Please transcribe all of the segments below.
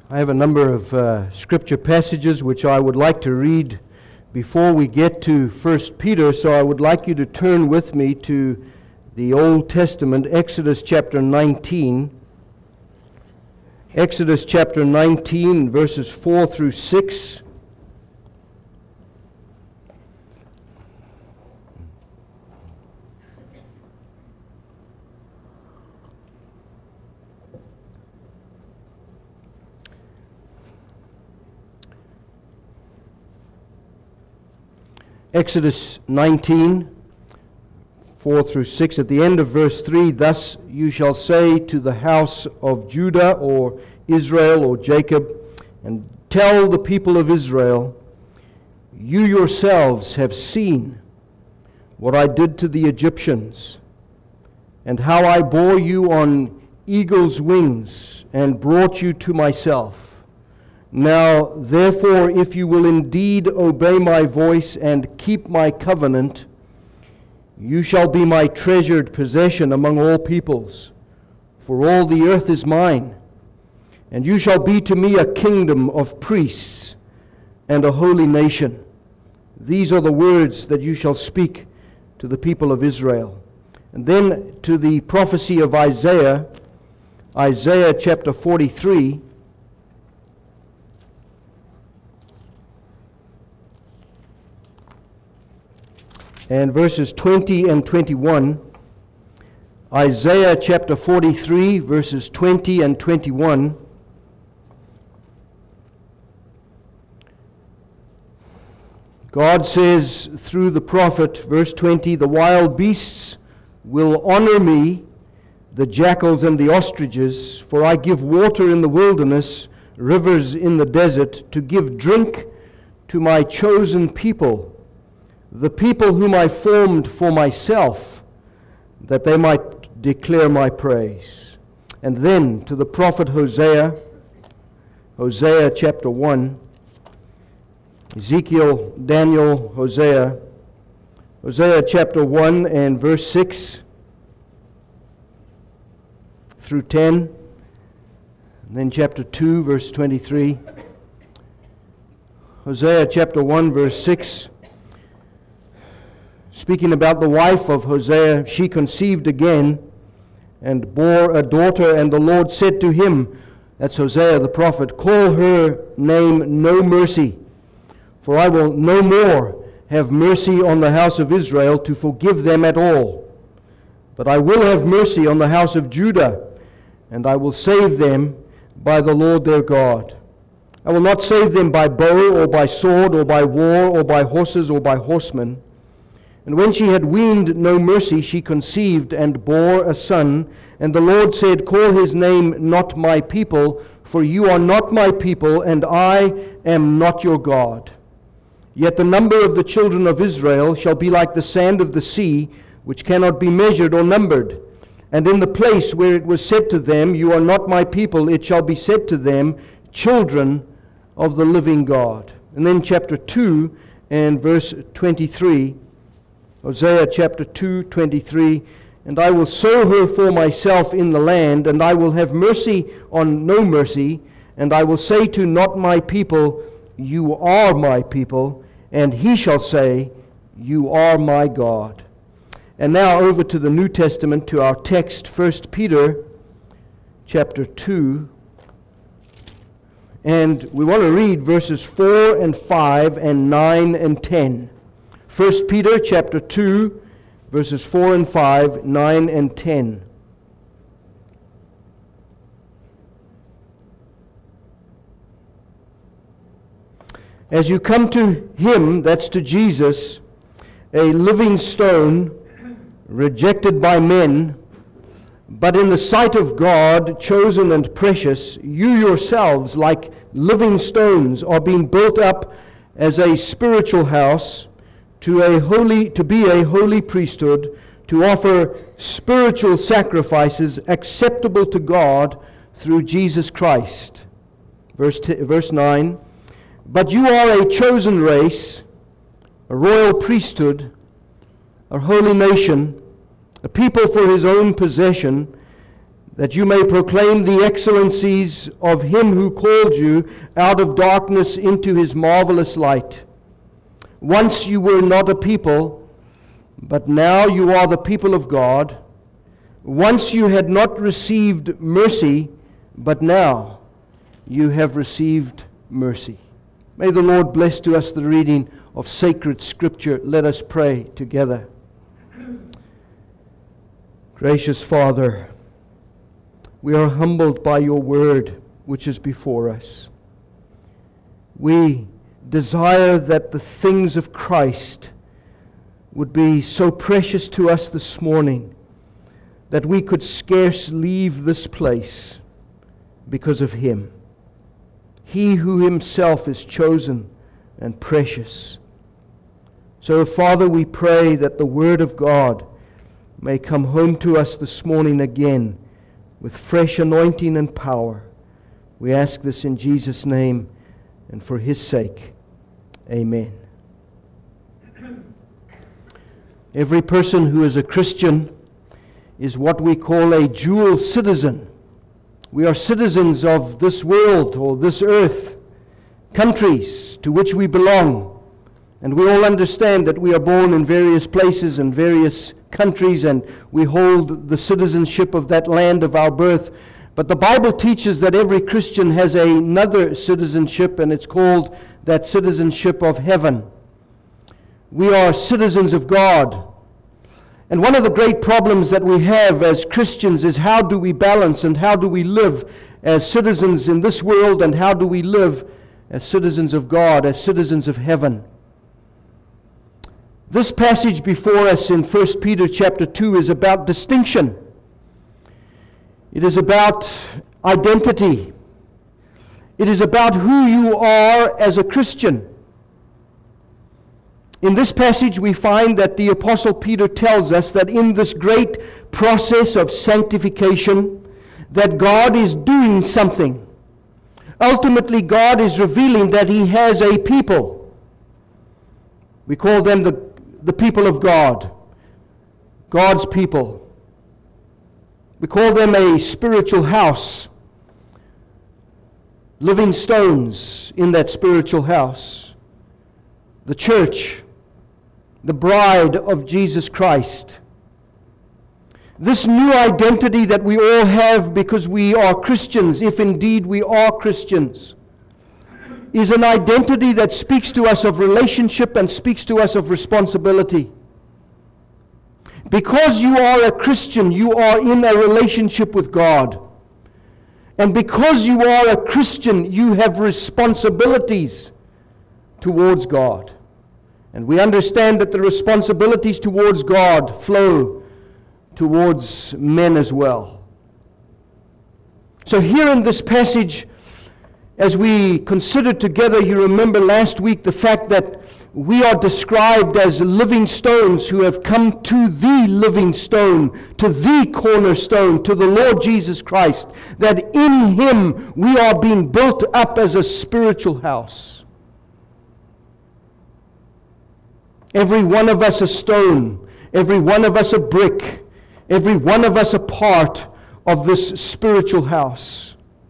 I have a number of scripture passages which I would like to read before we get to 1 Peter, so I would like you to turn with me to the Old Testament, Exodus chapter 19. Exodus chapter 19, verses 4 through 6. Exodus 19, 4 through 6. At the end of verse 3, "Thus you shall say to the house of Judah," or Israel, or Jacob, "and tell the people of Israel, you yourselves have seen what I did to the Egyptians, and how I bore you on eagle's wings and brought you to myself. Now, therefore, if you will indeed obey my voice and keep my covenant, you shall be my treasured possession among all peoples, for all the earth is mine. And you shall be to me a kingdom of priests and a holy nation. These are the words that you shall speak to the people of Israel." And then to the prophecy of Isaiah, Isaiah chapter 43, and verses 20 and 21. Isaiah chapter 43, verses 20 and 21. God says through the prophet, verse 20, "The wild beasts will honor me, the jackals and the ostriches, for I give water in the wilderness, rivers in the desert, to give drink to my chosen people, the people whom I formed for myself, that they might declare my praise." And then to the prophet Hosea, Hosea chapter 1, Ezekiel, Daniel, Hosea, Hosea chapter 1 and verse 6 through 10, and then chapter 2, verse 23. Hosea chapter 1, verse 6. Speaking about the wife of Hosea, "She conceived again and bore a daughter, and the Lord said to him," that's Hosea the prophet, "Call her name No Mercy, for I will no more have mercy on the house of Israel to forgive them at all. But I will have mercy on the house of Judah, and I will save them by the Lord their God. I will not save them by bow or by sword or by war or by horses or by horsemen." And when she had weaned No Mercy, she conceived and bore a son. And the Lord said, "Call his name Not My People, for you are not my people, and I am not your God. Yet the number of the children of Israel shall be like the sand of the sea, which cannot be measured or numbered. And in the place where it was said to them, 'You are not my people,' it shall be said to them, 'Children of the living God.'" And then chapter 2 and verse 23. Hosea chapter 2, 23, "And I will sow her for myself in the land, and I will have mercy on No Mercy, and I will say to Not My People, 'You are my people,' and he shall say, 'You are my God.'" And now over to the New Testament, to our text, 1 Peter chapter 2. And we want to read verses 4 and 5 and 9 and 10. 1 Peter chapter 2, verses 4 and 5, 9 and 10. "As you come to him," that's to Jesus, "a living stone, rejected by men, but in the sight of God, chosen and precious, you yourselves, like living stones, are being built up as a spiritual house, to be a holy priesthood, to offer spiritual sacrifices acceptable to God through Jesus Christ." Verse 9, "But you are a chosen race, a royal priesthood, a holy nation, a people for his own possession, that you may proclaim the excellencies of him who called you out of darkness into his marvelous light. Once you were not a people, but now you are the people of God. Once you had not received mercy, but now you have received mercy. May the Lord bless to us the reading of sacred Scripture. Let us pray together. Gracious Father, we are humbled by your word which is before us. We desire that the things of Christ would be so precious to us this morning that we could scarce leave this place because of him. He who himself is chosen and precious. So, Father, we pray that the word of God may come home to us this morning again with fresh anointing and power. We ask this in Jesus' name and for his sake. Amen. Every person who is a Christian is what we call a dual citizen. We are citizens of this world or this earth, countries to which we belong. And we all understand that we are born in various places and various countries, and we hold the citizenship of that land of our birth. But the Bible teaches that every Christian has another citizenship, and it's called that citizenship of heaven. We are citizens of God. And one of the great problems that we have as Christians is how do we balance and how do we live as citizens in this world, and how do we live as citizens of God, as citizens of heaven. This passage before us in 1 Peter chapter 2 is about distinction. It is about identity. It is about who you are as a Christian. In this passage we find that the Apostle Peter tells us that in this great process of sanctification, that God is doing something. Ultimately, God is revealing that he has a people. We call them the people of God, God's people. We call them a spiritual house, living stones in that spiritual house. The church, the bride of Jesus Christ. This new identity that we all have because we are Christians, if indeed we are Christians, is an identity that speaks to us of relationship and speaks to us of responsibility. Because you are a Christian, you are in a relationship with God. And because you are a Christian, you have responsibilities towards God. And we understand that the responsibilities towards God flow towards men as well. So here in this passage, as we considered together, you remember last week the fact that we are described as living stones who have come to the living stone, to the cornerstone, to the Lord Jesus Christ, that in him we are being built up as a spiritual house. Every one of us a stone, every one of us a brick, every one of us a part of this spiritual house.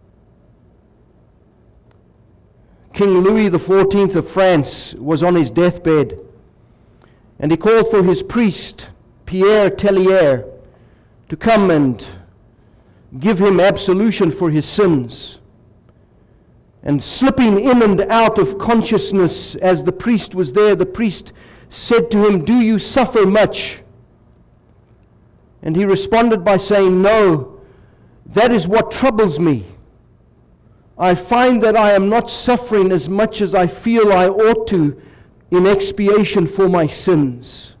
King Louis XIV of France was on his deathbed, and he called for his priest, Pierre Tellier, to come and give him absolution for his sins. And slipping in and out of consciousness as the priest was there, the priest said to him, "Do you suffer much?" And he responded by saying, "No, that is what troubles me. I find that I am not suffering as much as I feel I ought to in expiation for my sins."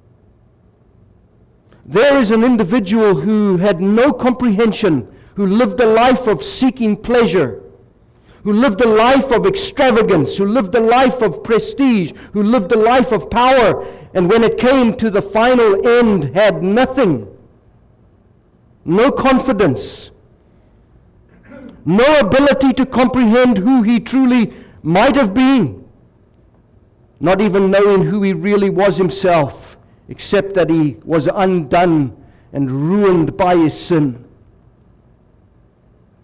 There is an individual who had no comprehension, who lived a life of seeking pleasure, who lived a life of extravagance, who lived a life of prestige, who lived a life of power, and when it came to the final end had nothing, no confidence, no ability to comprehend who he truly might have been, not even knowing who he really was himself, except that he was undone and ruined by his sin.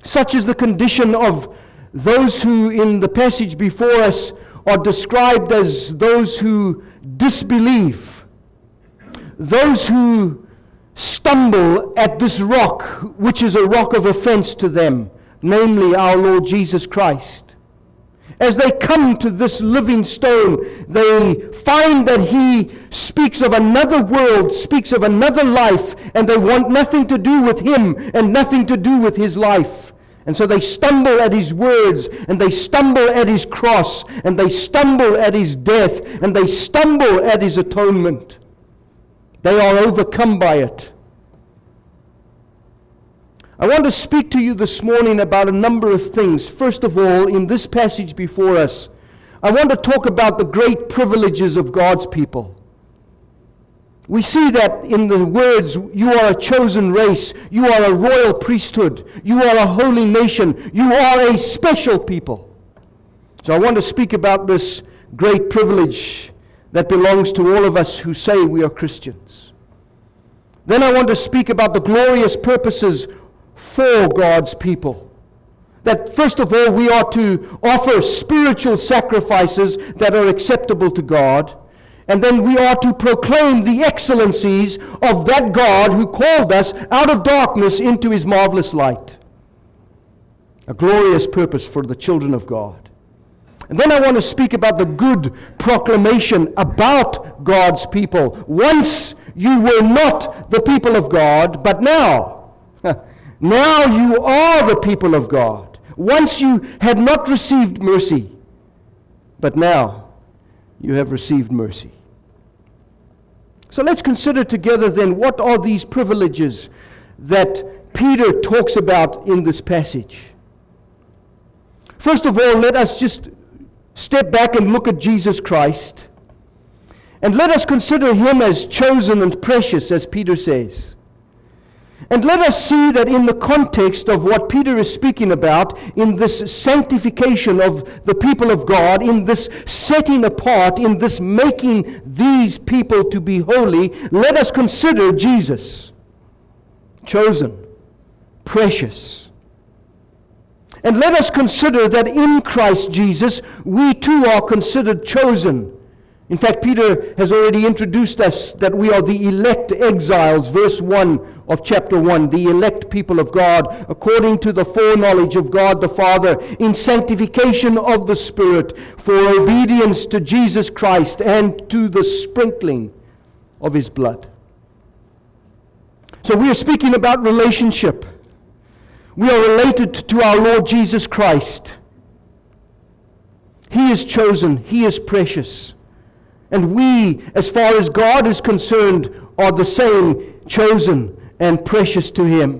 Such is the condition of those who in the passage before us are described as those who disbelieve, those who stumble at this rock, which is a rock of offense to them, namely our Lord Jesus Christ. As they come to this living stone, they find that He speaks of another world, speaks of another life, and they want nothing to do with Him and nothing to do with His life. And so they stumble at His words, and they stumble at His cross, and they stumble at His death, and they stumble at His atonement. They are overcome by it. I want to speak to you this morning about a number of things. First of all, in this passage before us, I want to talk about the great privileges of God's people. We see that in the words, you are a chosen race, you are a royal priesthood, you are a holy nation, you are a special people. So I want to speak about this great privilege that belongs to all of us who say we are Christians. Then I want to speak about the glorious purposes for God's people. That first of all, we are to offer spiritual sacrifices that are acceptable to God. And then we are to proclaim the excellencies of that God who called us out of darkness into His marvelous light. A glorious purpose for the children of God. And then I want to speak about the good proclamation about God's people. Once you were not the people of God, but now you are the people of God. Once you had not received mercy, but now you have received mercy. So let's consider together then, what are these privileges that Peter talks about in this passage? First of all, let us just step back and look at Jesus Christ. And let us consider Him as chosen and precious, as Peter says. And let us see that in the context of what Peter is speaking about, in this sanctification of the people of God, in this setting apart, in this making these people to be holy, let us consider Jesus. Chosen, precious. And let us consider that in Christ Jesus, we too are considered chosen. In fact, Peter has already introduced us that we are the elect exiles, verse 1 of chapter 1, the elect people of God, according to the foreknowledge of God the Father, in sanctification of the Spirit, for obedience to Jesus Christ and to the sprinkling of His blood. So we are speaking about relationship. We are related to our Lord Jesus Christ. He is chosen, He is precious. And we, as far as God is concerned, are the same, chosen and precious to Him.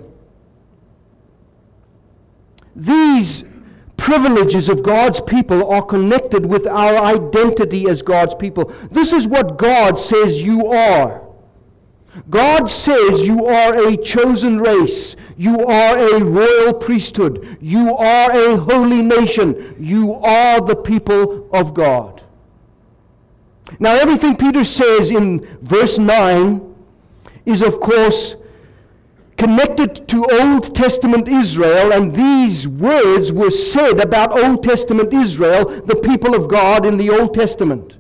These privileges of God's people are connected with our identity as God's people. This is what God says you are. God says you are a chosen race. You are a royal priesthood. You are a holy nation. You are the people of God. Now, everything Peter says in verse 9 is, of course, connected to Old Testament Israel, and these words were said about Old Testament Israel, the people of God in the Old Testament.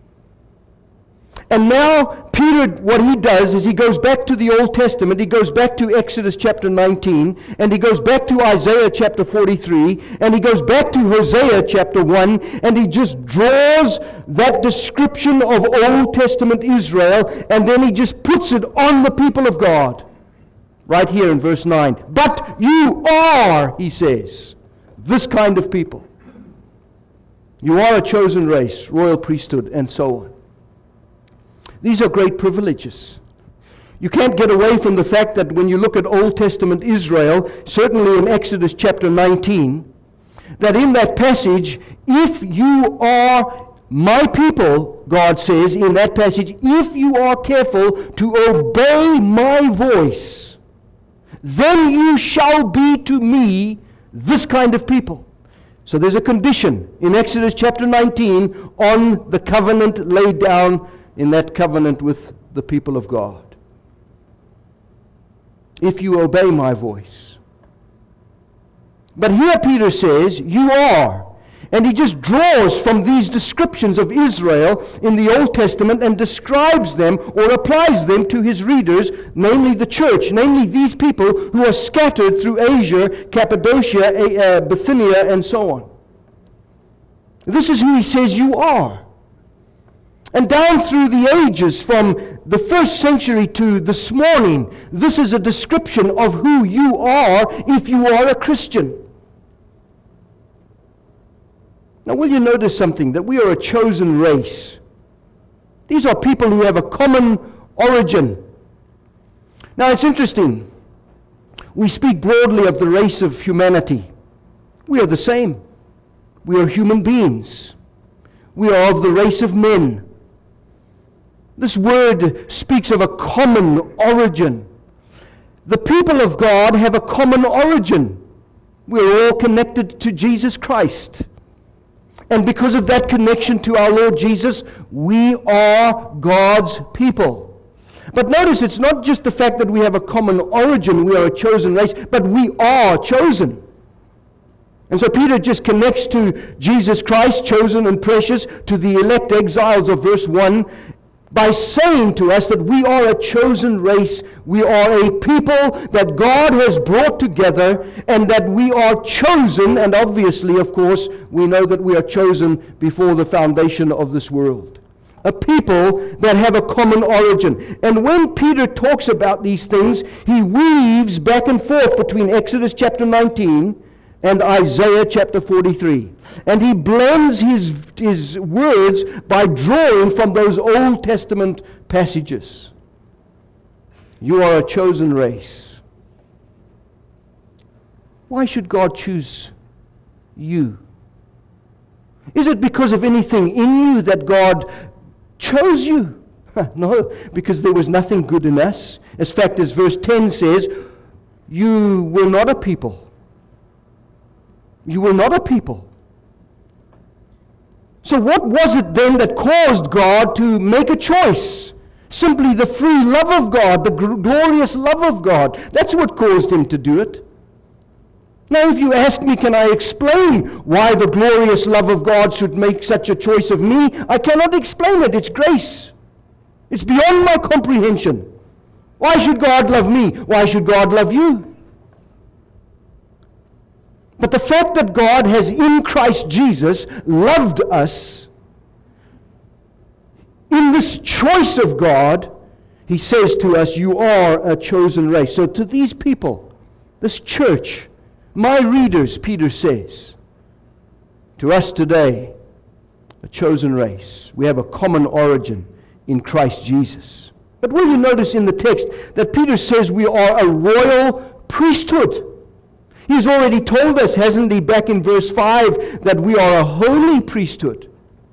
And now, Peter, what he does is he goes back to the Old Testament, he goes back to Exodus chapter 19, and he goes back to Isaiah chapter 43, and he goes back to Hosea chapter 1, and he just draws that description of Old Testament Israel, and then he just puts it on the people of God. Right here in verse 9. But you are, he says, this kind of people. You are a chosen race, royal priesthood, and so on. These are great privileges. You can't get away from the fact that when you look at Old Testament Israel, certainly in Exodus chapter 19, that in that passage, if you are my people, God says in that passage, if you are careful to obey my voice, then you shall be to me this kind of people. So there's a condition in Exodus chapter 19 on the covenant laid down in that covenant with the people of God. If you obey my voice. But here Peter says, you are. And he just draws from these descriptions of Israel in the Old Testament and describes them or applies them to his readers, namely the church, namely these people who are scattered through Asia, Cappadocia, Bithynia, and so on. This is who he says you are. And down through the ages, from the first century to this morning, this is a description of who you are if you are a Christian. Now, will you notice something? That we are a chosen race. These are people who have a common origin. Now, it's interesting. We speak broadly of the race of humanity. We are the same. We are human beings. We are of the race of men. This word speaks of a common origin. The people of God have a common origin. We are all connected to Jesus Christ. And because of that connection to our Lord Jesus, we are God's people. But notice, it's not just the fact that we have a common origin, we are a chosen race, but we are chosen. And so Peter just connects to Jesus Christ, chosen and precious, to the elect exiles of verse 1, by saying to us that we are a chosen race, we are a people that God has brought together, and that we are chosen, and obviously, of course, we know that we are chosen before the foundation of this world. A people that have a common origin. And when Peter talks about these things, he weaves back and forth between Exodus chapter 19 and Isaiah chapter 43. And he blends his words by drawing from those Old Testament passages. You are a chosen race. Why should God choose you? Is it because of anything in you that God chose you? No, because there was nothing good in us. As fact as verse 10 says, you were not a people. You were not a people. So what was it then that caused God to make a choice? Simply the free love of God, the glorious love of God. That's what caused him to do it. Now, if you ask me, can I explain why the glorious love of God should make such a choice of me? I cannot explain it. It's grace. It's beyond my comprehension. Why should God love me? Why should God love you? But the fact that God has in Christ Jesus loved us, in this choice of God, he says to us, you are a chosen race. So to these people, this church, my readers, Peter says, to us today, a chosen race. We have a common origin in Christ Jesus. But will you notice in the text that Peter says we are a royal priesthood? He's already told us, hasn't he, back in verse 5, that we are a holy priesthood.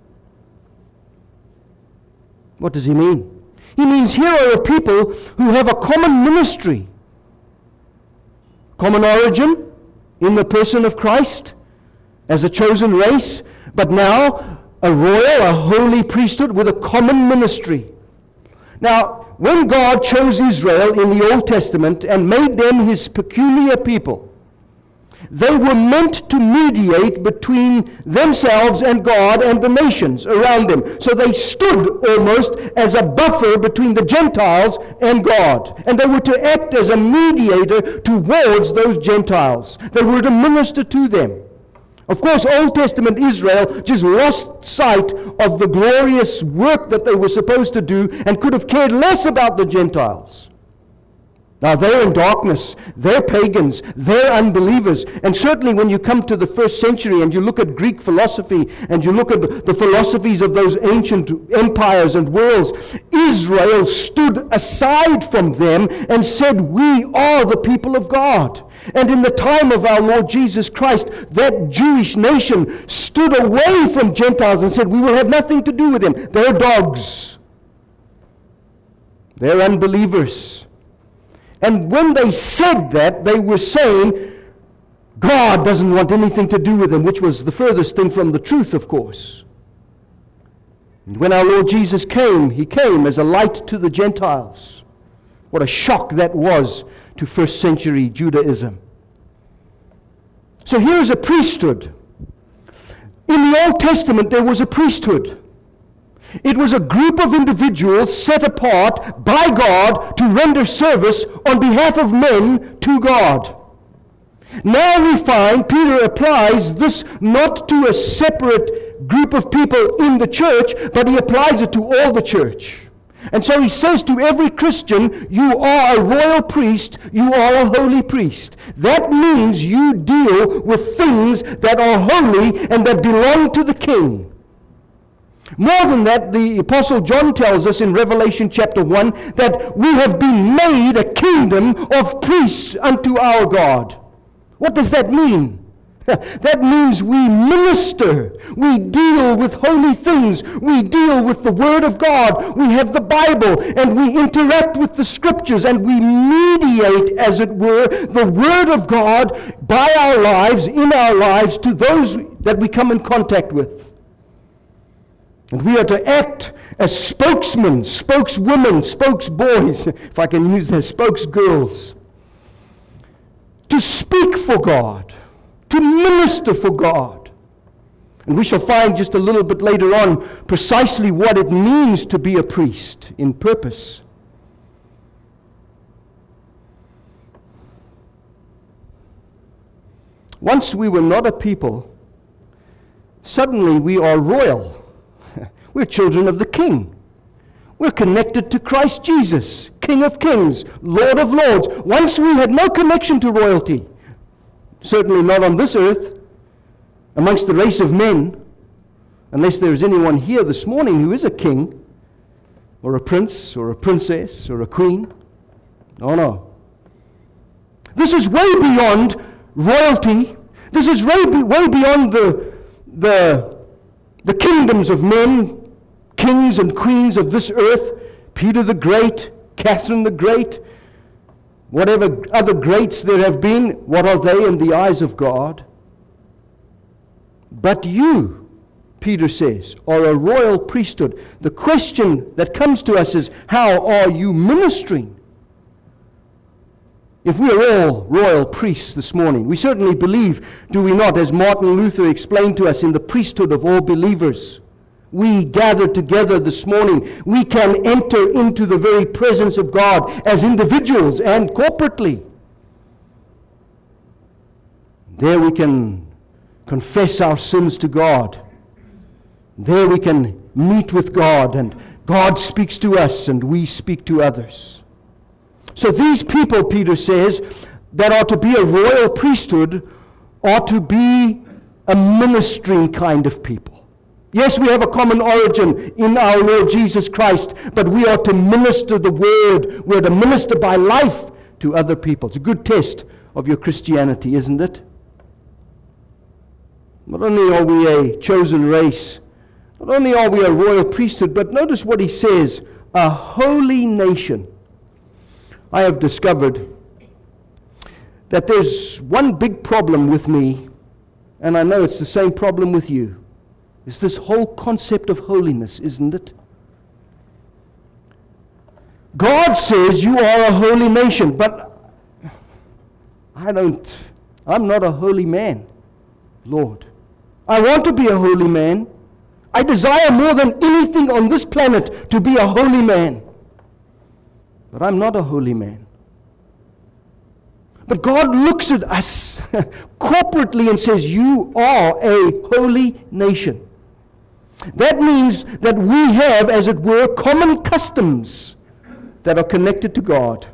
What does he mean? He means here are a people who have a common ministry, common origin in the person of Christ as a chosen race, but now a royal, a holy priesthood with a common ministry. Now, when God chose Israel in the Old Testament and made them his peculiar people, they were meant to mediate between themselves and God and the nations around them. So they stood almost as a buffer between the Gentiles and God. And they were to act as a mediator towards those Gentiles. They were to minister to them. Of course, Old Testament Israel just lost sight of the glorious work that they were supposed to do and could have cared less about the Gentiles. Now, they're in darkness, they're pagans, they're unbelievers. And certainly when you come to the first century and you look at Greek philosophy and you look at the philosophies of those ancient empires and worlds, Israel stood aside from them and said, we are the people of God. And in the time of our Lord Jesus Christ, that Jewish nation stood away from Gentiles and said, we will have nothing to do with them. They're dogs. They're unbelievers. And when they said that, they were saying, God doesn't want anything to do with them, which was the furthest thing from the truth, of course. And when our Lord Jesus came, he came as a light to the Gentiles. What a shock that was to first century Judaism. So here is a priesthood. In the Old Testament, there was a priesthood. It was a group of individuals set apart by God to render service on behalf of men to God. Now we find Peter applies this not to a separate group of people in the church, but he applies it to all the church. And so he says to every Christian, you are a royal priest, you are a holy priest. That means you deal with things that are holy and that belong to the king. More than that, the Apostle John tells us in Revelation chapter 1 that we have been made a kingdom of priests unto our God. What does that mean? That means we minister, we deal with holy things, we deal with the Word of God, we have the Bible, and we interact with the Scriptures, and we mediate, as it were, the Word of God by our lives, in our lives, to those that we come in contact with. And we are to act as spokesmen, spokeswomen, spokesboys, if I can use that, spokesgirls, to speak for God, to minister for God. And we shall find just a little bit later on precisely what it means to be a priest in purpose. Once we were not a people, suddenly we are royal. We're children of the King. We're connected to Christ Jesus, King of Kings, Lord of Lords. Once we had no connection to royalty, certainly not on this earth, amongst the race of men, unless there is anyone here this morning who is a king, or a prince, or a princess, or a queen. Oh no. This is way beyond royalty. This is way beyond the kingdoms of men, kings and queens of this earth, Peter the Great, Catherine the Great, whatever other greats there have been, what are they in the eyes of God? But you, Peter says, are a royal priesthood. The question that comes to us is, how are you ministering? If we are all royal priests this morning, we certainly believe, do we not, as Martin Luther explained to us, in the priesthood of all believers. We gather together this morning. We can enter into the very presence of God as individuals and corporately. There we can confess our sins to God. There we can meet with God, and God speaks to us and we speak to others. So these people, Peter says, that are to be a royal priesthood are to be a ministering kind of people. Yes, we have a common origin in our Lord Jesus Christ, but we are to minister the Word. We are to minister by life to other people. It's a good test of your Christianity, isn't it? Not only are we a chosen race, not only are we a royal priesthood, but notice what he says, a holy nation. I have discovered that there's one big problem with me, and I know it's the same problem with you. It's this whole concept of holiness, isn't it? God says you are a holy nation, but I'm not a holy man, Lord. I want to be a holy man. I desire more than anything on this planet to be a holy man. But I'm not a holy man. But God looks at us corporately and says, you are a holy nation. That means that we have, as it were, common customs that are connected to God.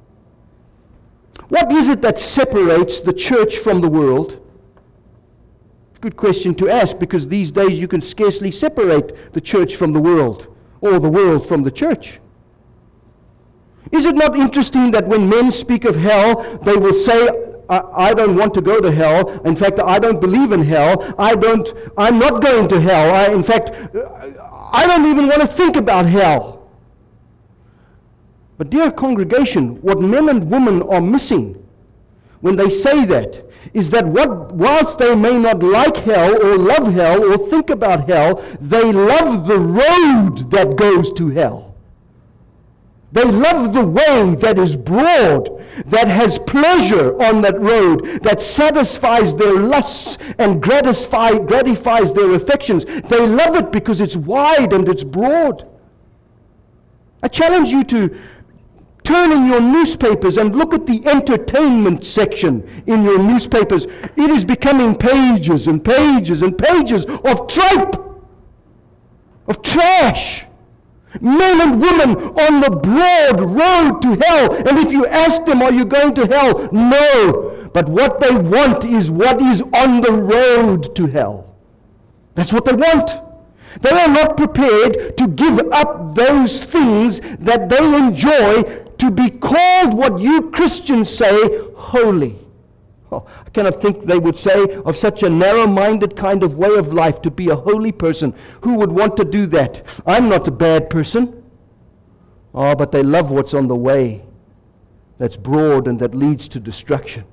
What is it that separates the church from the world? It's a good question to ask, because these days you can scarcely separate the church from the world, or the world from the church. Is it not interesting that when men speak of hell, they will say, I don't want to go to hell. In fact, I don't believe in hell. I'm not going to hell. I don't even want to think about hell. But dear congregation, what men and women are missing when they say that is that whilst they may not like hell or love hell or think about hell, they love the road that goes to hell. They love the way that is broad, that has pleasure on that road, that satisfies their lusts and gratifies their affections. They love it because it's wide and it's broad. I challenge you to turn in your newspapers and look at the entertainment section in your newspapers. It is becoming pages and pages and pages of tripe, of trash. Men and women on the broad road to hell. And if you ask them, are you going to hell? No. But what they want is what is on the road to hell. That's what they want. They are not prepared to give up those things that they enjoy to be called what you Christians say holy. Oh, I cannot think they would say of such a narrow-minded kind of way of life to be a holy person. Who would want to do that? I'm not a bad person. Oh, but they love what's on the way that's broad and that leads to destruction.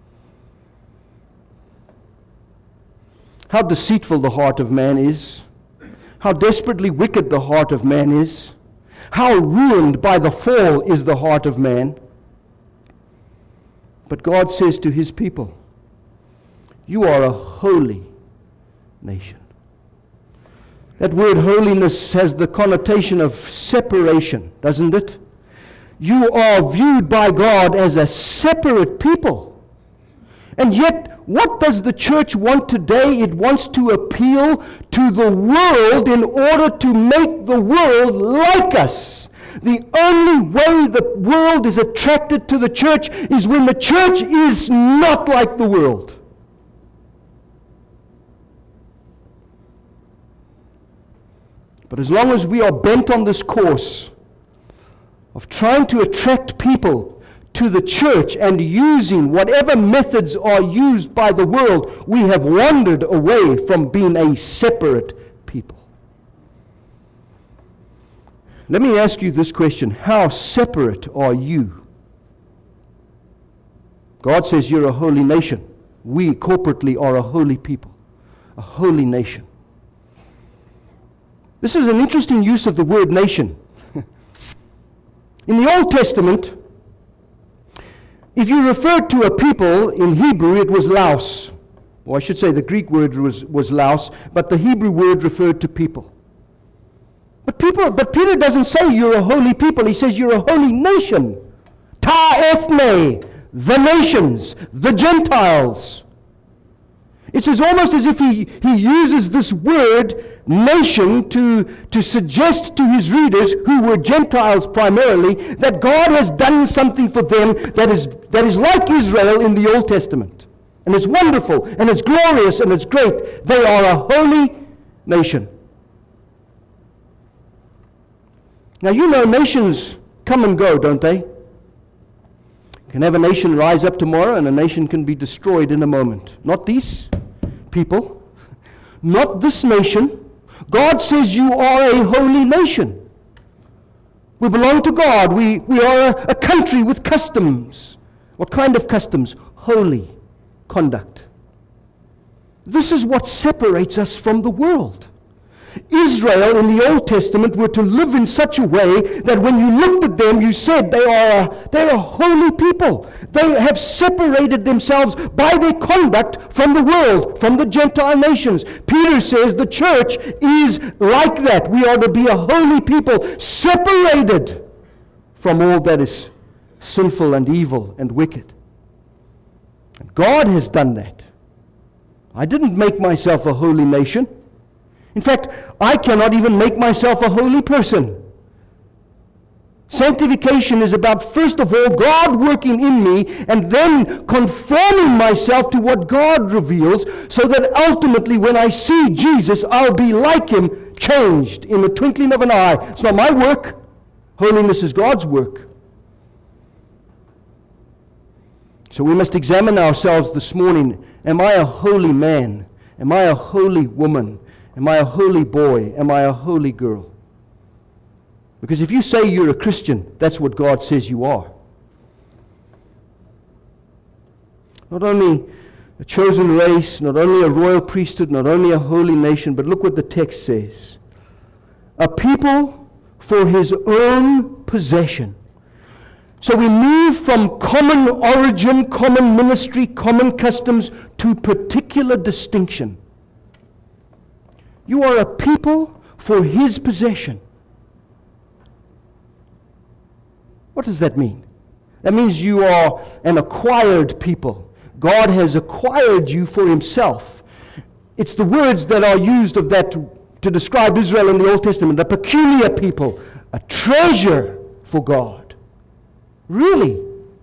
How deceitful the heart of man is. How desperately wicked the heart of man is. How ruined by the fall is the heart of man. But God says to his people, you are a holy nation. That word holiness has the connotation of separation, doesn't it? You are viewed by God as a separate people. And yet, what does the church want today? It wants to appeal to the world in order to make the world like us. The only way the world is attracted to the church is when the church is not like the world. But as long as we are bent on this course of trying to attract people to the church and using whatever methods are used by the world, we have wandered away from being a separate people. Let me ask you this question. How separate are you? God says you're a holy nation. We corporately are a holy people, a holy nation. This is an interesting use of the word nation. In the Old Testament, if you referred to a people in Hebrew, it was Laos. Or I should say the Greek word was Laos, but the Hebrew word referred to people. But Peter doesn't say you're a holy people. He says you're a holy nation. Ta ethne, the nations, the Gentiles. It's almost as if he uses this word nation to suggest to his readers, who were Gentiles primarily, that God has done something for them that is like Israel in the Old Testament. And it's wonderful, and it's glorious, and it's great. They are a holy nation. Now, you know nations come and go, don't they? You can have a nation rise up tomorrow and a nation can be destroyed in a moment. Not these people. Not this nation. God says you are a holy nation. We belong to God. We are a country with customs. What kind of customs? Holy conduct. This is what separates us from the world. Israel in the Old Testament were to live in such a way that when you looked at them, you said they're a holy people. They have separated themselves by their conduct from the world, from the Gentile nations. Peter says the church is like that. We are to be a holy people, separated from all that is sinful and evil and wicked. And God has done that. I didn't make myself a holy nation. In fact, I cannot even make myself a holy person. Sanctification is about, first of all, God working in me and then conforming myself to what God reveals, so that ultimately when I see Jesus, I'll be like him, changed in the twinkling of an eye. It's not my work. Holiness is God's work. So we must examine ourselves this morning. Am I a holy man? Am I a holy woman? Am I a holy boy? Am I a holy girl? Because if you say you're a Christian, that's what God says you are. Not only a chosen race, not only a royal priesthood, not only a holy nation, but look what the text says. A people for his own possession. So we move from common origin, common ministry, common customs to particular distinction. You are a people for his possession. What does that mean? That means you are an acquired people. God has acquired you for himself. It's the words that are used of that to describe Israel in the Old Testament, a peculiar people, a treasure for God. Really?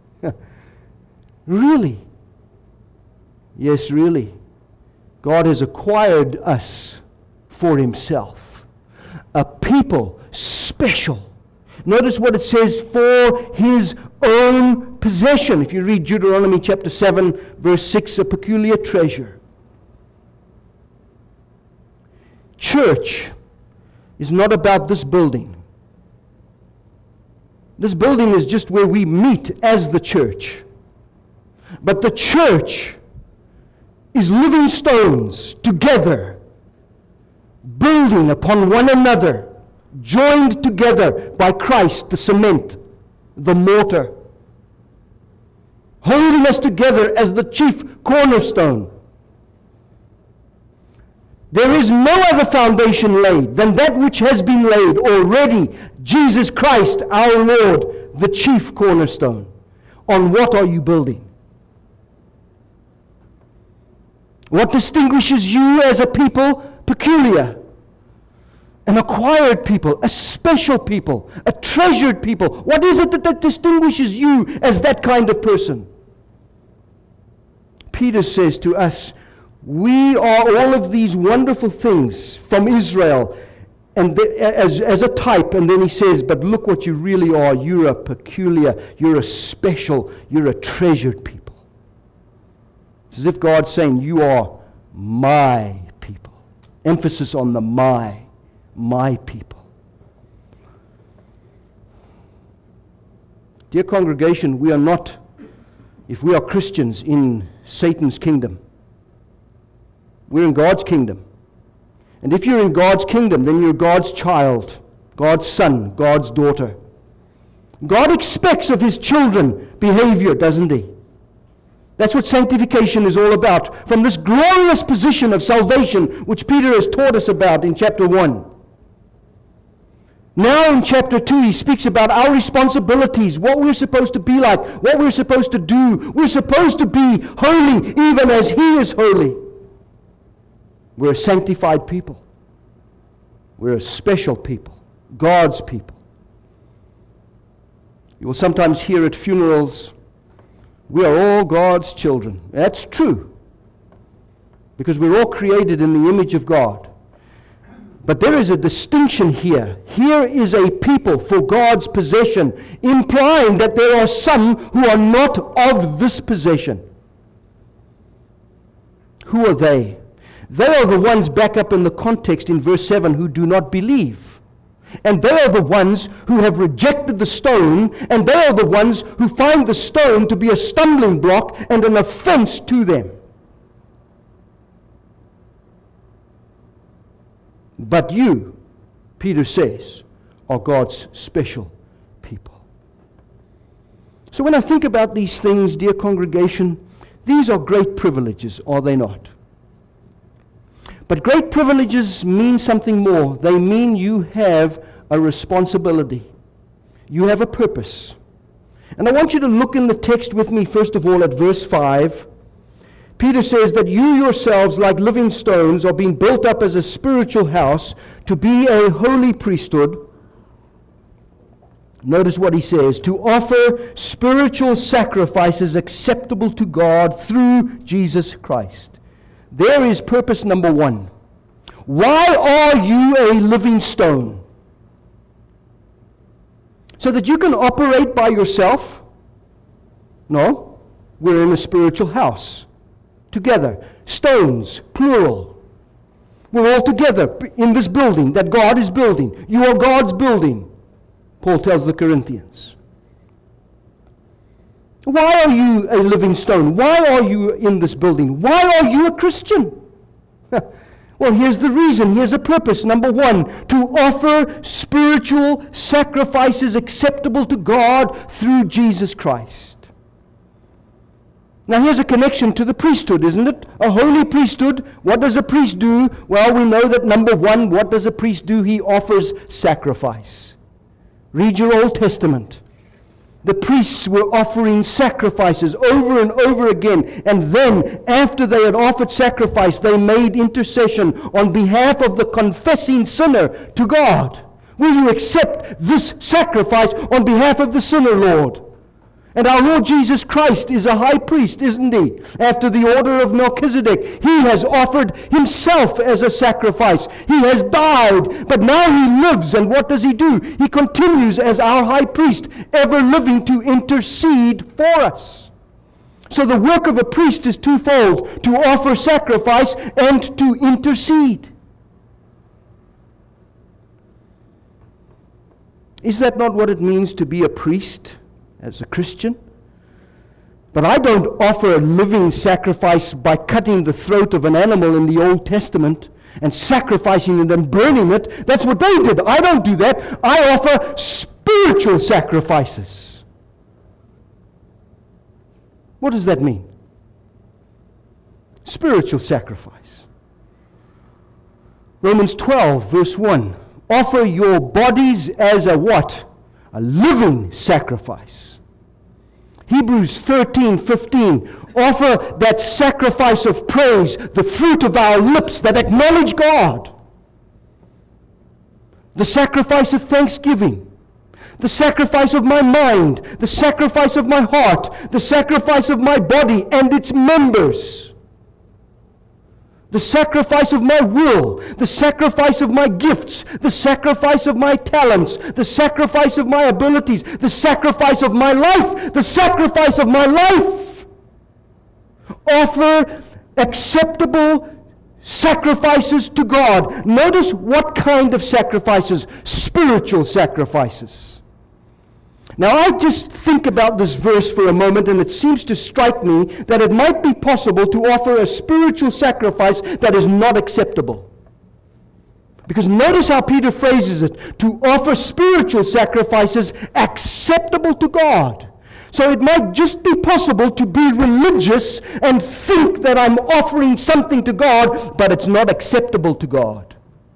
Really? Yes, really. God has acquired us for himself. A people special. Notice what it says, for his own possession. If you read Deuteronomy chapter 7, verse 6, a peculiar treasure. Church is not about this building. This building is just where we meet as the church. But the church is living stones together, building upon one another, joined together by Christ, the cement, the mortar, holding us together as the chief cornerstone. There is no other foundation laid than that which has been laid already, Jesus Christ our Lord, the chief cornerstone. On what are you building? What distinguishes you as a people? Peculiar. An acquired people, a special people, a treasured people. What is it that distinguishes you as that kind of person? Peter says to us, we are all of these wonderful things from Israel and as a type, and then he says, but look what you really are. You're a peculiar, you're a special, you're a treasured people. It's as if God's saying, you are my people. Emphasis on the my people. Dear congregation, we are not, if we are Christians, in Satan's kingdom. We're in God's kingdom. And if you're in God's kingdom, then you're God's child, God's son, God's daughter. God expects of his children behavior, doesn't he? That's what sanctification is all about. From this glorious position of salvation, which Peter has taught us about in chapter 1. Now in chapter 2, he speaks about our responsibilities, what we're supposed to be like, what we're supposed to do. We're supposed to be holy even as he is holy. We're a sanctified people. We're a special people, God's people. You will sometimes hear at funerals, we are all God's children. That's true, because we're all created in the image of God. But there is a distinction here. Here is a people for God's possession, implying that there are some who are not of this possession. Who are they? They are the ones back up in the context in verse 7 who do not believe. And they are the ones who have rejected the stone, and they are the ones who find the stone to be a stumbling block and an offense to them. But you, Peter says, are God's special people. So when I think about these things, dear congregation, these are great privileges, are they not? But great privileges mean something more. They mean you have a responsibility. You have a purpose. And I want you to look in the text with me, first of all, at verse 5. Peter says that you yourselves, like living stones, are being built up as a spiritual house to be a holy priesthood. Notice what he says, to offer spiritual sacrifices acceptable to God through Jesus Christ. There is purpose number one. Why are you a living stone? So that you can operate by yourself? No. We're in a spiritual house. Together. Stones, plural. We're all together in this building that God is building. You are God's building, Paul tells the Corinthians. Why are you a living stone? Why are you in this building? Why are you a Christian? Well, here's the reason. Here's the purpose. Number one, to offer spiritual sacrifices acceptable to God through Jesus Christ. Now, here's a connection to the priesthood, isn't it? A holy priesthood. What does a priest do? Well, we know that number one, what does a priest do? He offers sacrifice. Read your Old Testament. The priests were offering sacrifices over and over again. And then, after they had offered sacrifice, they made intercession on behalf of the confessing sinner to God. Will you accept this sacrifice on behalf of the sinner, Lord? And our Lord Jesus Christ is a high priest, isn't he? After the order of Melchizedek, he has offered himself as a sacrifice. He has died, but now he lives. And what does he do? He continues as our high priest, ever living to intercede for us. So the work of a priest is twofold: to offer sacrifice and to intercede. Is that not what it means to be a priest as a Christian? But I don't offer a living sacrifice by cutting the throat of an animal in the Old Testament and sacrificing it and burning it. That's what they did. I don't do that. I offer spiritual sacrifices. What does that mean? Spiritual sacrifice. Romans 12, verse 1. Offer your bodies as a what? A living sacrifice. Hebrews 13:15. Offer that sacrifice of praise, the fruit of our lips that acknowledge God. The sacrifice of thanksgiving. The sacrifice of my mind. The sacrifice of my heart. The sacrifice of my body and its members. The sacrifice of my will, the sacrifice of my gifts, the sacrifice of my talents, the sacrifice of my abilities, the sacrifice of my life, the sacrifice of my life. Offer acceptable sacrifices to God. Notice what kind of sacrifices? Spiritual sacrifices. Now, I just think about this verse for a moment, and it seems to strike me that it might be possible to offer a spiritual sacrifice that is not acceptable. Because notice how Peter phrases it: to offer spiritual sacrifices acceptable to God. So it might just be possible to be religious and think that I'm offering something to God, but it's not acceptable to God.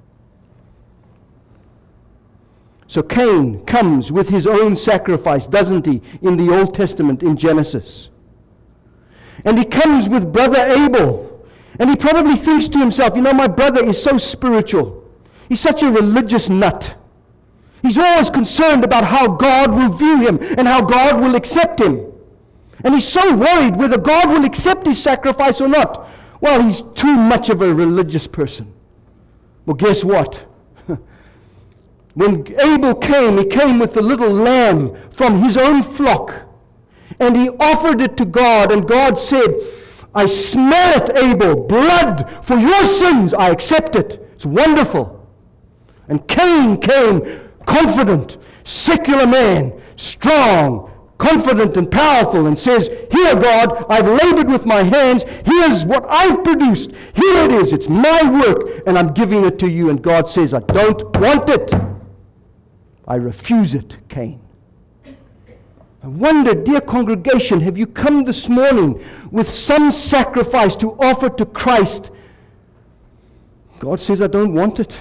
So Cain comes with his own sacrifice, doesn't he, in the Old Testament, in Genesis. And he comes with brother Abel. And he probably thinks to himself, my brother is so spiritual. He's such a religious nut. He's always concerned about how God will view him and how God will accept him. And he's so worried whether God will accept his sacrifice or not. Well, he's too much of a religious person. Well, guess what? When Abel came, he came with the little lamb from his own flock. And he offered it to God. And God said, I smell it, Abel. Blood for your sins. I accept it. It's wonderful. And Cain came confident, secular man, strong, confident and powerful, and says, here, God, I've labored with my hands. Here's what I've produced. Here it is. It's my work, and I'm giving it to you. And God says, I don't want it. I refuse it, Cain. I wonder, dear congregation, have you come this morning with some sacrifice to offer to Christ? God says, I don't want it.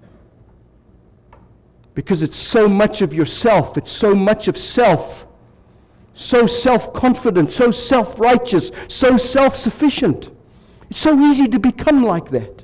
Because it's so much of yourself. It's so much of self. So self-confident, so self-righteous, so self-sufficient. It's so easy to become like that.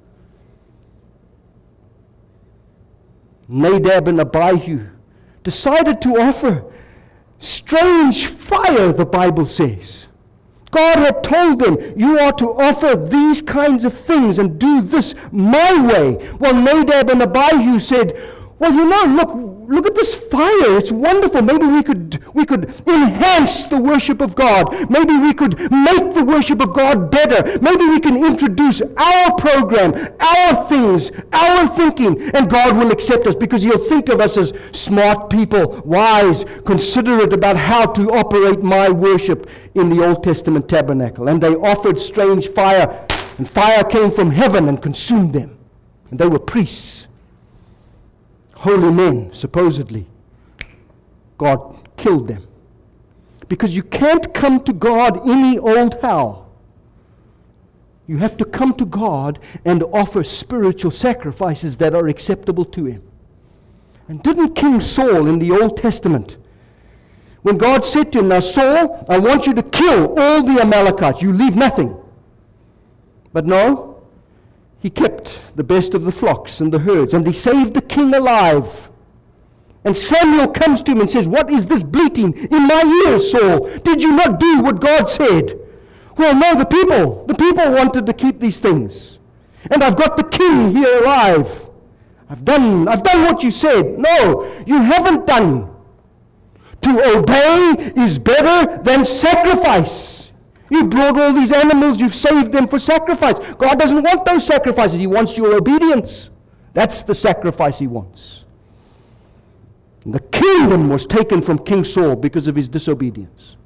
Nadab and Abihu decided to offer strange fire, the Bible says. God had told them, you are to offer these kinds of things and do this my way. Well, Nadab and Abihu said, well, look at this fire. It's wonderful. Maybe we could enhance the worship of God. Maybe we could make the worship of God better. Maybe we can introduce our program, our things, our thinking, and God will accept us because He'll think of us as smart people, wise, considerate about how to operate my worship in the Old Testament tabernacle. And they offered strange fire. and fire came from heaven and consumed them. And they were priests, holy men, supposedly. God killed them. Because you can't come to God any old how. You have to come to God and offer spiritual sacrifices that are acceptable to Him. And didn't King Saul in the Old Testament, when God said to him, now Saul, I want you to kill all the Amalekites, you leave nothing. But no, he kept the best of the flocks and the herds, and he saved the king alive. And Samuel comes to him and says, what is this bleating in my ears, Saul? Did you not do what God said? Well, no, the people wanted to keep these things. And I've got the king here alive. I've done what you said. No, you haven't done. To obey is better than sacrifice. You've brought all these animals, you've saved them for sacrifice. God doesn't want those sacrifices. He wants your obedience. That's the sacrifice He wants. The kingdom was taken from King Saul because of his disobedience.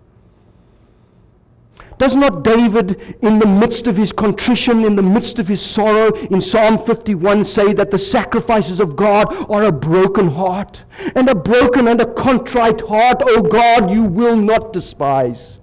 Does not David, in the midst of his contrition, in the midst of his sorrow, in Psalm 51 say that the sacrifices of God are a broken heart? And a broken and a contrite heart, O God, you will not despise.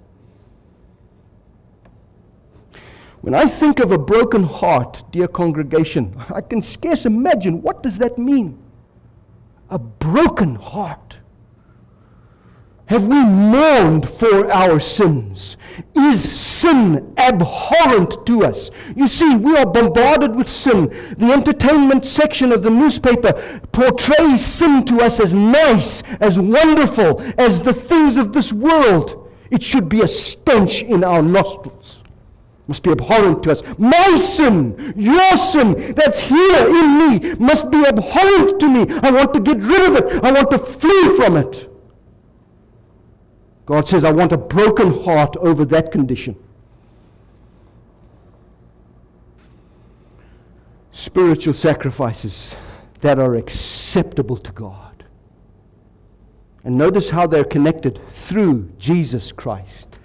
When I think of a broken heart, dear congregation, I can scarce imagine, what does that mean? A broken heart. Have we mourned for our sins? Is sin abhorrent to us? You see, we are bombarded with sin. The entertainment section of the newspaper portrays sin to us as nice, as wonderful, as the things of this world. It should be a stench in our nostrils. It must be abhorrent to us. My sin, your sin that's here in me must be abhorrent to me. I want to get rid of it. I want to flee from it. God says, I want a broken heart over that condition. Spiritual sacrifices that are acceptable to God. And notice how they're connected through Jesus Christ.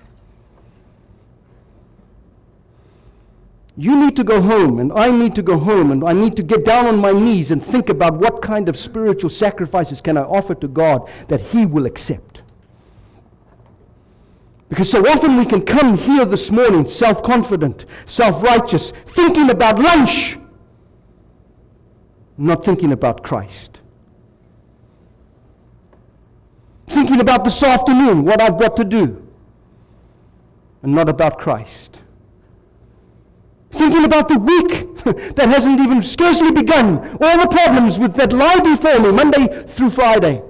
You need to go home, and I need to go home, and I need to get down on my knees and think about what kind of spiritual sacrifices can I offer to God that He will accept. Because so often we can come here this morning self-confident, self-righteous, thinking about lunch, not thinking about Christ. Thinking about this afternoon, what I've got to do, and not about Christ. Thinking about the week that hasn't even scarcely begun, all the problems that lie before me, Monday through Friday.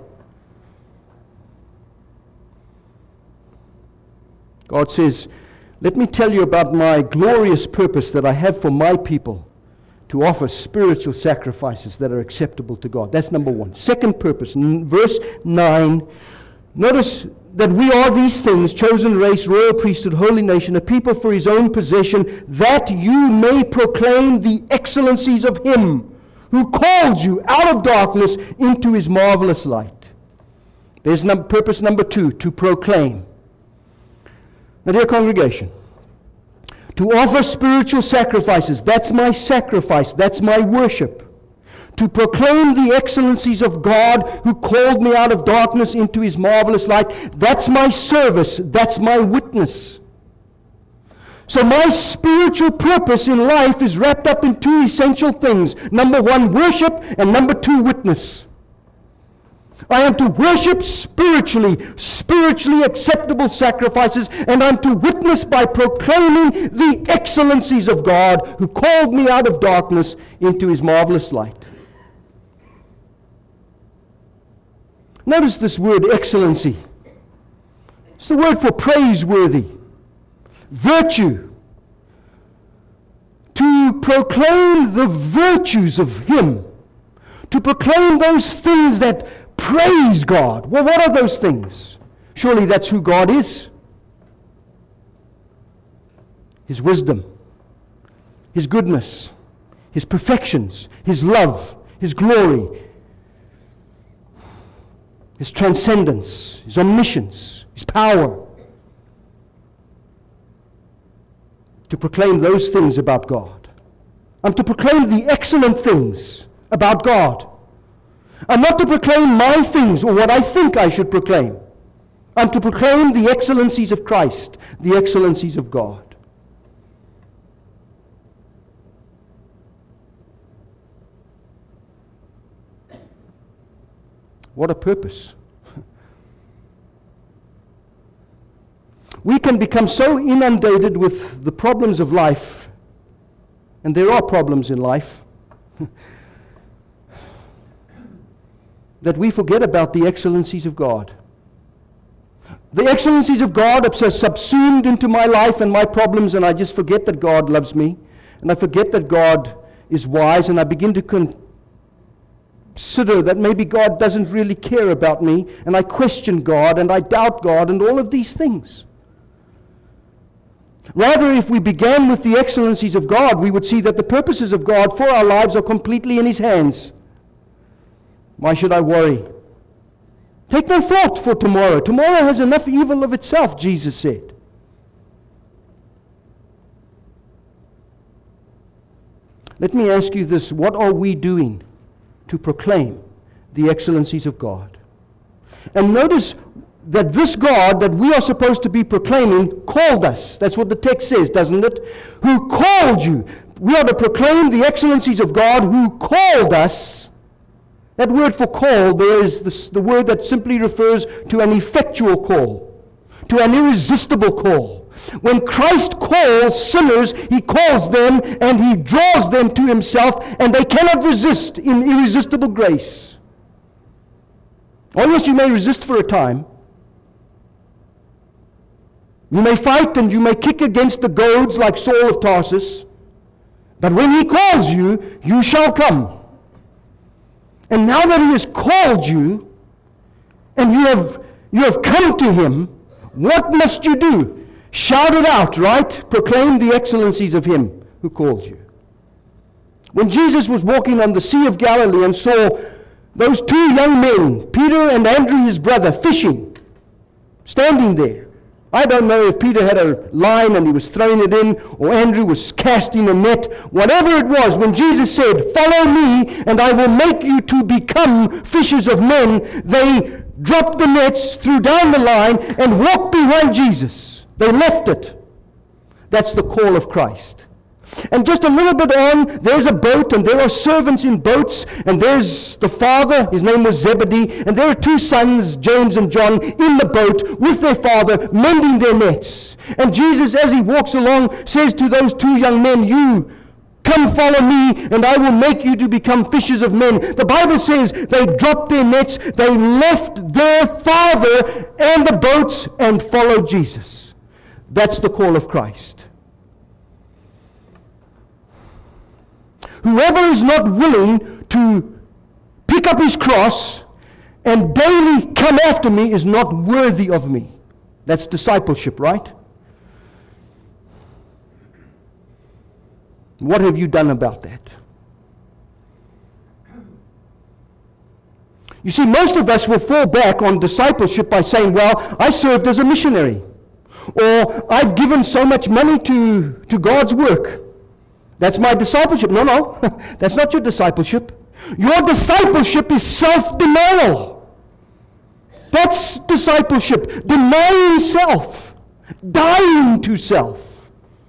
God says, let me tell you about my glorious purpose that I have for my people, to offer spiritual sacrifices that are acceptable to God. That's number one. Second purpose, verse 9, notice that we are these things, chosen race, royal priesthood, holy nation, a people for His own possession, that you may proclaim the excellencies of Him who called you out of darkness into His marvelous light. There's purpose number two, to proclaim. Now, dear congregation, to offer spiritual sacrifices, that's my sacrifice, that's my worship. To proclaim the excellencies of God who called me out of darkness into His marvelous light, that's my service, that's my witness. So my spiritual purpose in life is wrapped up in two essential things. Number one, worship, and number two, witness. I am to worship spiritually acceptable sacrifices, and I'm to witness by proclaiming the excellencies of God who called me out of darkness into His marvelous light. Notice this word excellency. It's the word for praiseworthy, virtue. To proclaim the virtues of Him, to proclaim those things that praise God. Well, what are those things? Surely that's who God is. His wisdom, His goodness, His perfections, His love, His glory, His transcendence, His omniscience, His power. to proclaim those things about God. I'm to proclaim the excellent things about God. I'm not to proclaim my things or what I think I should proclaim. I'm to proclaim the excellencies of Christ, the excellencies of God. What a purpose. We can become so inundated with the problems of life, and there are problems in life, that we forget about the excellencies of God. The excellencies of God are subsumed into my life and my problems, and I just forget that God loves me, and I forget that God is wise, and I begin to consider that maybe God doesn't really care about me, and I question God, and I doubt God, and all of these things. Rather, if we began with the excellencies of God, we would see that the purposes of God for our lives are completely in His hands. Why should I worry? Take no thought for tomorrow. Tomorrow has enough evil of itself, Jesus said. Let me ask you this. What are we doing to proclaim the excellencies of God? And notice that this God that we are supposed to be proclaiming called us. That's what the text says, doesn't it? Who called you. We are to proclaim the excellencies of God who called us. That word for call, there is the word that simply refers to an effectual call, to an irresistible call. When Christ calls sinners, He calls them and He draws them to Himself, and they cannot resist in irresistible grace. Oh yes, you may resist for a time. You may fight and you may kick against the goads like Saul of Tarsus, but when He calls you, you shall come. And now that He has called you, and you have come to Him, what must you do? Shout it out, right? Proclaim the excellencies of Him who called you. When Jesus was walking on the Sea of Galilee and saw those two young men, Peter and Andrew his brother, fishing, standing there. I don't know if Peter had a line and he was throwing it in, or Andrew was casting a net. Whatever it was, when Jesus said, "Follow me, and I will make you to become fishers of men," they dropped the nets, threw down the line, and walked behind Jesus. They left it. That's the call of Christ. And just a little bit on, there's a boat, and there are servants in boats, and there's the father, his name was Zebedee, and there are two sons, James and John, in the boat with their father, mending their nets. And Jesus, as He walks along, says to those two young men, "You come follow me, and I will make you to become fishers of men." The Bible says they dropped their nets, they left their father and the boats, and followed Jesus. That's the call of Christ. Whoever is not willing to pick up his cross and daily come after me is not worthy of me. That's discipleship, right? What have you done about that? You see, most of us will fall back on discipleship by saying, "Well, I served as a missionary," or "I've given so much money to God's work. That's my discipleship." No, that's not your discipleship. Your discipleship is self-denial. That's discipleship. Denying self. Dying to self.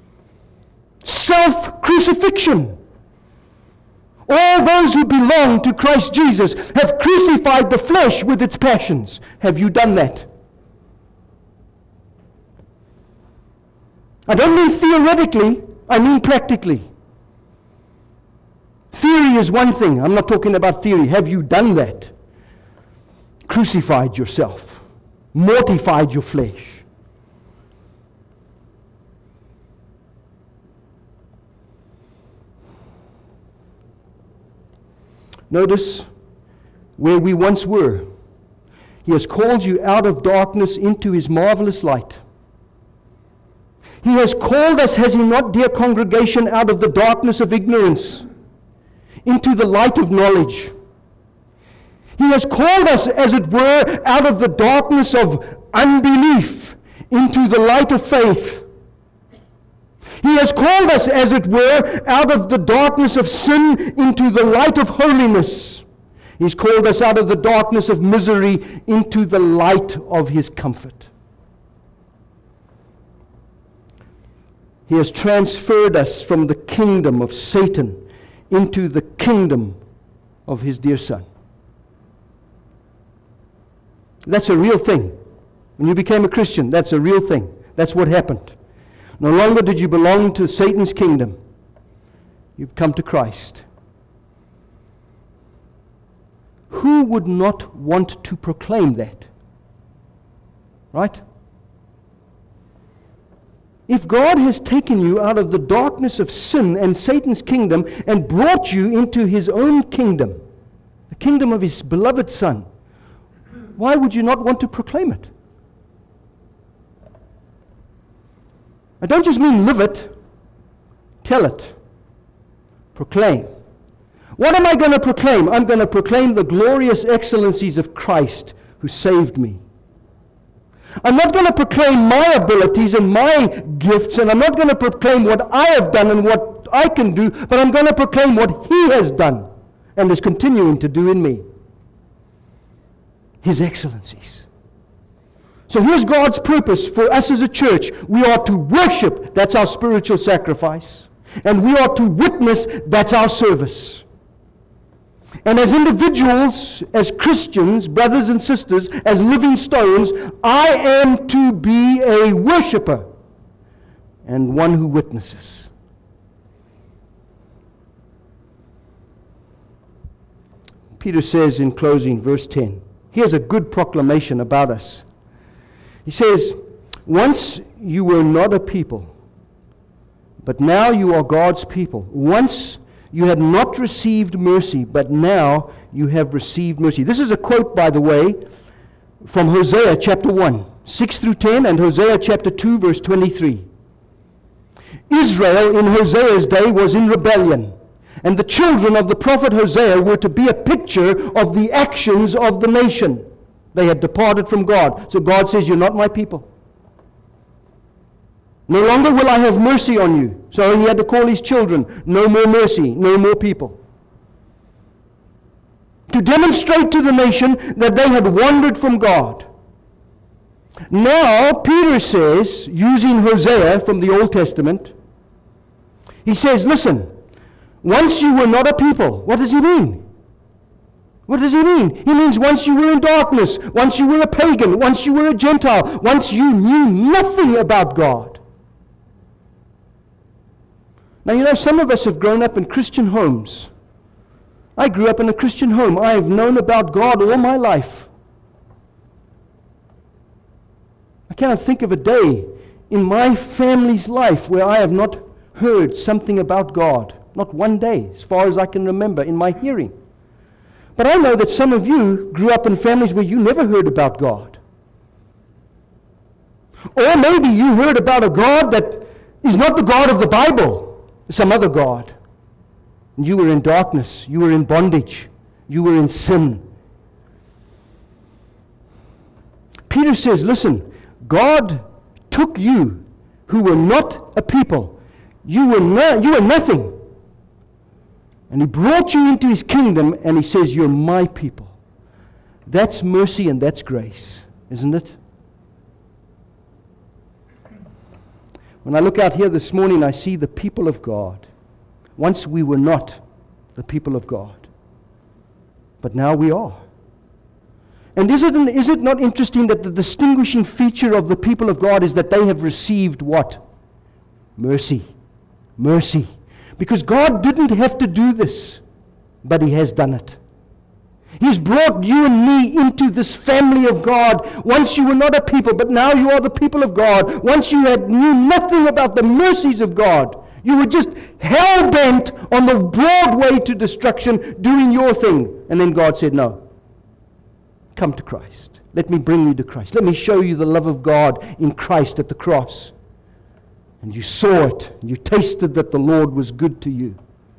Self-crucifixion. All those who belong to Christ Jesus have crucified the flesh with its passions. Have you done that? I don't mean theoretically, I mean practically. Theory is one thing. I'm not talking about theory. Have you done that? Crucified yourself. Mortified your flesh. Notice where we once were. He has called you out of darkness into His marvelous light. He has called us, has He not, dear congregation, out of the darkness of ignorance into the light of knowledge. He has called us, as it were, out of the darkness of unbelief into the light of faith. He has called us, as it were, out of the darkness of sin into the light of holiness. He's called us out of the darkness of misery into the light of His comfort. He has transferred us from the kingdom of Satan into the kingdom of His dear Son. That's a real thing. When you became a Christian, that's a real thing. That's what happened. No longer did you belong to Satan's kingdom. You've come to Christ. Who would not want to proclaim that? Right? If God has taken you out of the darkness of sin and Satan's kingdom and brought you into His own kingdom, the kingdom of His beloved Son, why would you not want to proclaim it? I don't just mean live it, tell it, proclaim. What am I going to proclaim? I'm going to proclaim the glorious excellencies of Christ who saved me. I'm not going to proclaim my abilities and my gifts, and I'm not going to proclaim what I have done and what I can do, but I'm going to proclaim what He has done and is continuing to do in me. His excellencies. So here's God's purpose for us as a church. We are to worship, that's our spiritual sacrifice. And we are to witness, that's our service. And as individuals, as Christians, brothers and sisters, as living stones, I am to be a worshiper and one who witnesses. Peter says in closing, verse 10, here's a good proclamation about us. He says, once you were not a people, but now you are God's people. Once you had not received mercy, but now you have received mercy. This is a quote, by the way, from Hosea chapter 1, 6 through 10, and Hosea chapter 2, verse 23. Israel in Hosea's day was in rebellion, and the children of the prophet Hosea were to be a picture of the actions of the nation. They had departed from God. So God says, you're not my people. No longer will I have mercy on you. So He had to call His children, no more mercy, no more people. To demonstrate to the nation that they had wandered from God. Now, Peter says, using Hosea from the Old Testament, he says, listen, once you were not a people. What does he mean? What does he mean? He means once you were in darkness, once you were a pagan, once you were a Gentile, once you knew nothing about God. Now, you know, some of us have grown up in Christian homes. I grew up in a Christian home. I have known about God all my life. I cannot think of a day in my family's life where I have not heard something about God. Not one day, as far as I can remember, in my hearing. But I know that some of you grew up in families where you never heard about God. Or maybe you heard about a God that is not the God of the Bible, some other God. And you were in darkness, you were in bondage, you were in sin. Peter says, listen, God took you who were not a people. You were nothing. And He brought you into His kingdom, and He says, you're my people. That's mercy and that's grace, isn't it? When I look out here this morning, I see the people of God. Once we were not the people of God, but now we are. And is it not interesting that the distinguishing feature of the people of God is that they have received what? Mercy. Mercy. Because God didn't have to do this, but He has done it. He's brought you and me into this family of God. Once you were not a people, but now you are the people of God. Once you knew nothing about the mercies of God. You were just hell-bent on the broad way to destruction, doing your thing. And then God said, no, come to Christ. Let me bring you to Christ. Let me show you the love of God in Christ at the cross. And you saw it. You tasted that the Lord was good to you.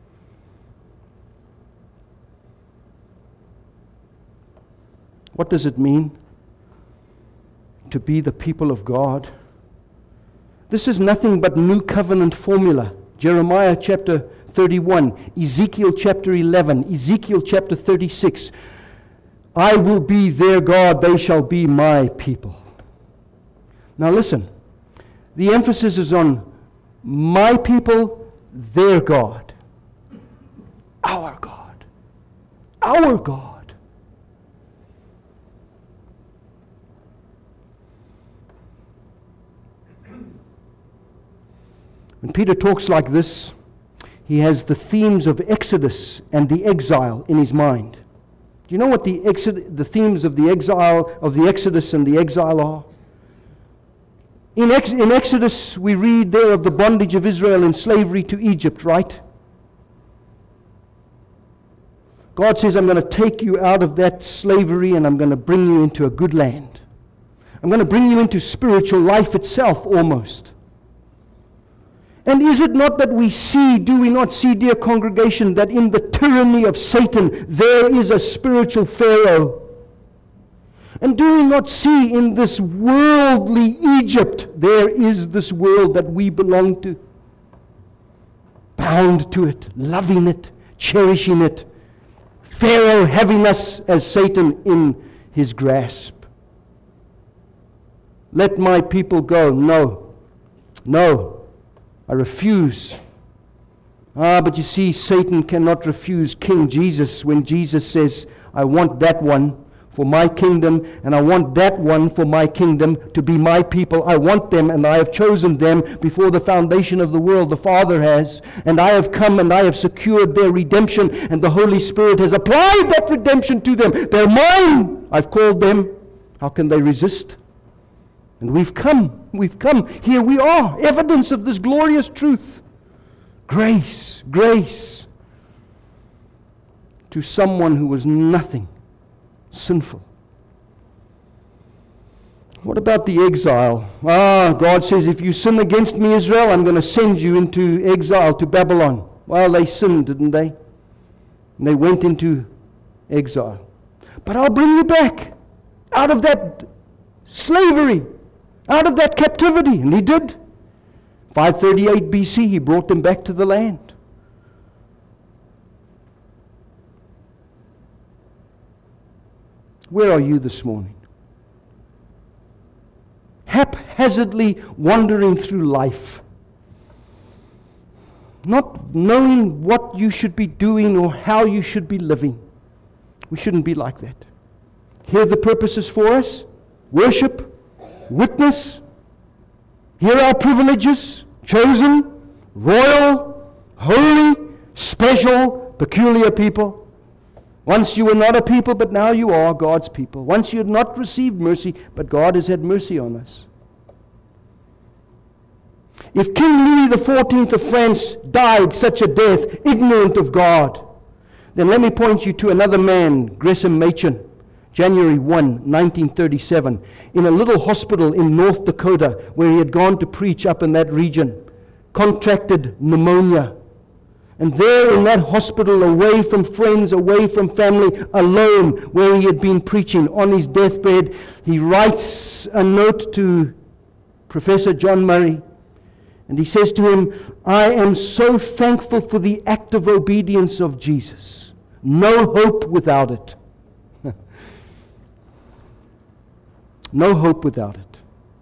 What does it mean to be the people of God? This is nothing but new covenant formula. Jeremiah chapter 31, Ezekiel chapter 11, Ezekiel chapter 36. I will be their God, they shall be my people. Now listen, the emphasis is on my people, their God. Our God. Our God. When Peter talks like this, he has the themes of Exodus and the exile in his mind. Do you know what the themes of the exile, of the Exodus and the exile are? In Exodus, we read there of the bondage of Israel in slavery to Egypt, right? God says, I'm going to take you out of that slavery and I'm going to bring you into a good land. I'm going to bring you into spiritual life itself, almost. And is it not that do we not see, dear congregation, that in the tyranny of Satan, there is a spiritual Pharaoh? And do we not see in this worldly Egypt, there is this world that we belong to? Bound to it, loving it, cherishing it. Pharaoh having us as Satan in his grasp. Let my people go. No. No. I refuse. But you see, Satan cannot refuse King Jesus when Jesus says, I want that one for my kingdom, and I want that one for my kingdom to be my people. I want them, and I have chosen them before the foundation of the world. The Father has, and I have come and I have secured their redemption, and the Holy Spirit has applied that redemption to them. They're mine. I've called them. How can they resist? And we've come. Here we are, evidence of this glorious truth. Grace to someone who was nothing. Sinful. What about the exile? God says, if you sin against me, Israel, I'm going to send you into exile to Babylon. Well, they sinned, didn't they? And they went into exile. But I'll bring you back out of that slavery, out of that captivity. And he did. 538 BC, he brought them back to the land. Where are you this morning? Haphazardly wandering through life, not knowing what you should be doing or how you should be living. We shouldn't be like that. Here are the purposes for us: worship, witness. Here are our privileges: chosen, royal, holy, special, peculiar people. Once you were not a people, but now you are God's people. Once you had not received mercy, but God has had mercy on us. If King Louis XIV of France died such a death, ignorant of God, then let me point you to another man, Gresham Machen, January 1, 1937, in a little hospital in North Dakota where he had gone to preach up in that region, contracted pneumonia. And there in that hospital, away from friends, away from family, alone, where he had been preaching, on his deathbed, he writes a note to Professor John Murray. And he says to him, I am so thankful for the act of obedience of Jesus. No hope without it. No hope without it.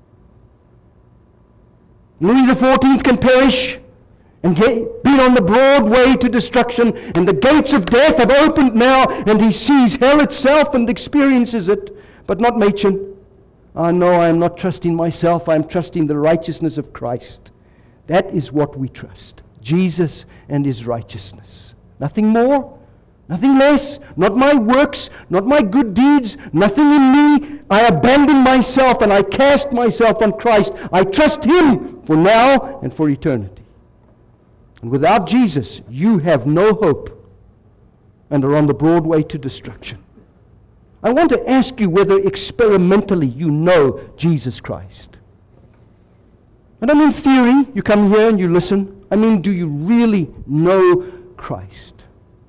Louis XIV can perish and be on the broad way to destruction, and the gates of death have opened now, and he sees hell itself and experiences it, but not Machen. No, I am not trusting myself, I am trusting the righteousness of Christ. That is what we trust. Jesus and his righteousness. Nothing more, nothing less, not my works, not my good deeds, nothing in me. I abandon myself and I cast myself on Christ. I trust him for now and for eternity. And without Jesus, you have no hope and are on the broad way to destruction. I want to ask you whether experimentally you know Jesus Christ. And I mean theory, you come here and you listen. I mean, do you really know Christ?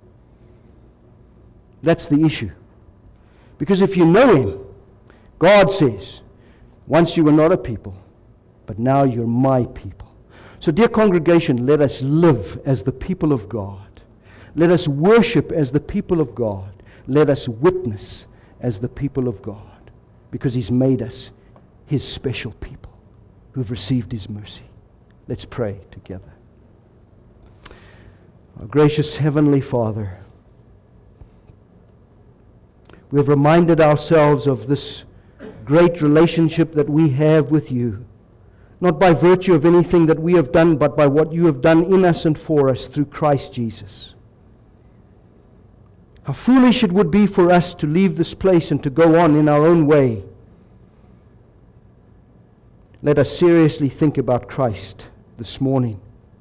That's the issue. Because if you know him, God says, once you were not a people, but now you're my people. So, dear congregation, let us live as the people of God. Let us worship as the people of God. Let us witness as the people of God, because He's made us His special people who've received His mercy. Let's pray together. Our gracious Heavenly Father, we have reminded ourselves of this great relationship that we have with You, not by virtue of anything that we have done, but by what You have done in us and for us through Christ Jesus. How foolish it would be for us to leave this place and to go on in our own way. Let us seriously think about Christ this morning.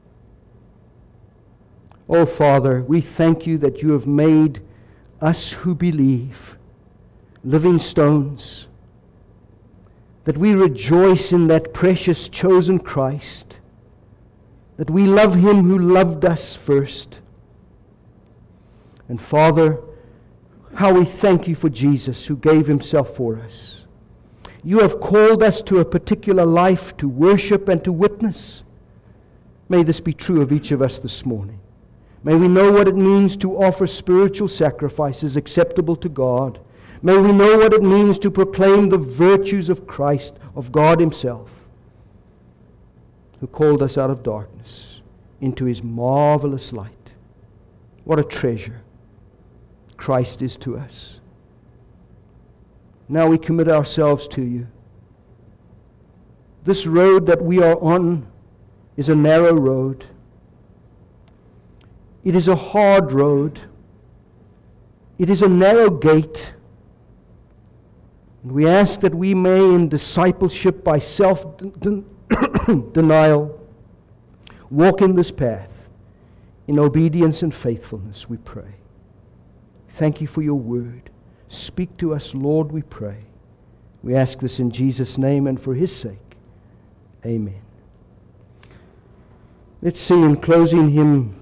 Oh, Father, we thank You that You have made us who believe living stones, that we rejoice in that precious chosen Christ, that we love Him who loved us first. And Father, how we thank You for Jesus who gave Himself for us. You have called us to a particular life, to worship and to witness. May this be true of each of us this morning. May we know what it means to offer spiritual sacrifices acceptable to God. May we know what it means to proclaim the virtues of Christ, of God Himself, who called us out of darkness into His marvelous light. What a treasure Christ is to us. Now we commit ourselves to You. This road that we are on is a narrow road. It is a hard road. It is a narrow gate. And we ask that we may, in discipleship by self-denial, walk in this path in obedience and faithfulness, we pray. Thank You for Your word. Speak to us, Lord, we pray. We ask this in Jesus' name and for His sake. Amen. Let's sing in closing hymn